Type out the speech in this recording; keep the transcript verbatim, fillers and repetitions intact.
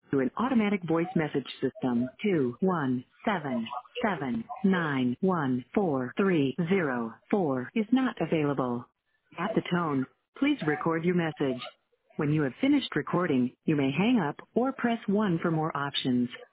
to an automatic voice message system. two one seven seven nine one four three zero four is not available. At the tone, please record your message. When you have finished recording, you may hang up or press one for more options.